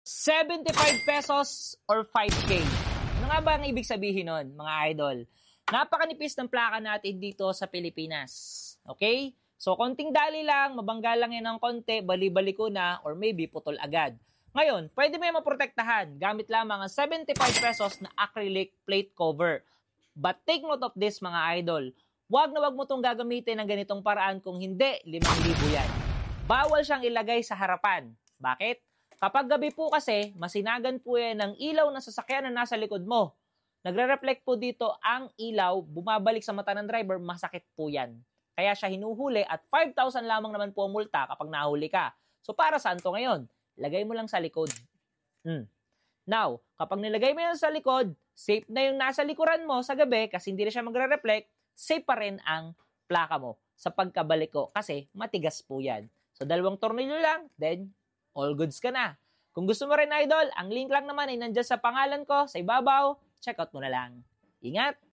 75 pesos or 5K. Ano nga ba ang ibig sabihin nun, mga idol? Napakanipis ng plaka natin dito sa Pilipinas. Okay? So, konting dali lang, mabangga lang yan ng konti, bali-bali ko na, or maybe putol agad. Ngayon, pwede mo yung maprotektahan gamit lamang ang 75 pesos na acrylic plate cover. But take note of this, mga idol. Wag na wag mo itong gagamitin ng ganitong paraan kung hindi, 5,000 yan. Bawal siyang ilagay sa harapan. Bakit? Kapag gabi po kasi, masinagan po yan ng ilaw ng sasakyan na nasa likod mo. Nagre-reflect po dito ang ilaw, bumabalik sa mata ng driver, masakit po yan. Kaya siya hinuhuli at 5,000 lamang naman po ang multa kapag nahuli ka. So para saan to ngayon? Lagay mo lang sa likod. Now, kapag nilagay mo yan sa likod, safe na yung nasa likuran mo sa gabi kasi hindi na siya magre-reflect, safe pa rin ang plaka mo sa pagkabalik ko kasi matigas po yan. So 2 tornilyo lang, then all goods ka na. Kung gusto mo rin, idol, ang link lang naman ay nandyan sa pangalan ko, sa ibabaw. Check out mo na lang. Ingat!